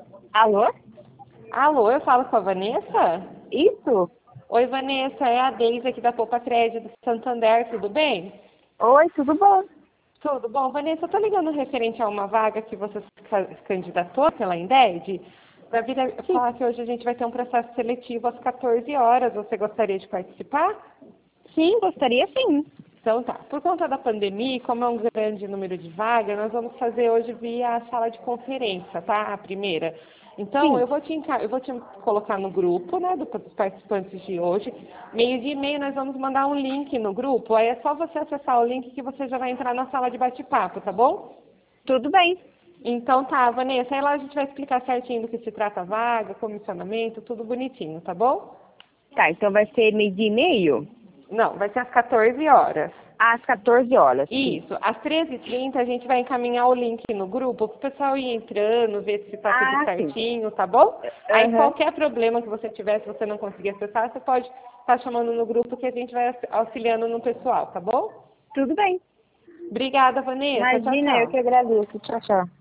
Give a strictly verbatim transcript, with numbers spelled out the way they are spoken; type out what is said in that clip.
Alô? Alô, eu falo com a Vanessa? Isso? Oi, Vanessa, é a Deise aqui da Poupa Crédito do Santander, tudo bem? Oi, tudo bom? Tudo bom. Vanessa, eu tô ligando referente a uma vaga que você se ca- se candidatou pela Inded. Para vir a- Sim, falar que hoje a gente vai ter um processo seletivo às quatorze horas. Você gostaria de participar? sim, gostaria sim. Então tá. Por conta da pandemia, e como é um grande número de vagas, nós vamos fazer hoje via a sala de conferência, tá? A primeira. Então, Sim. eu vou te, enca- eu vou te colocar no grupo, né, do- dos participantes de hoje. Meio dia e meio nós vamos mandar um link no grupo. Aí é só você acessar o link que você já vai entrar na sala de bate-papo, tá bom? Tudo bem. Então tá, Vanessa. Aí lá a gente vai explicar certinho do que se trata a vaga, comissionamento, tudo bonitinho, tá bom? Tá, então vai ser meio-dia e meio? Não, vai ser às quatorze horas. Às quatorze horas, sim. Isso, às treze e trinta a gente vai encaminhar o link no grupo para o pessoal ir entrando, ver se está tudo Ah, sim. certinho, tá bom? Aí Aham. qualquer problema que você tiver, se você não conseguir acessar, você pode estar chamando no grupo que a gente vai auxiliando no pessoal, tá bom? Tudo bem. Obrigada, Vanessa. Tchau, Imagina, eu tchau. que agradeço. Tchau, tchau.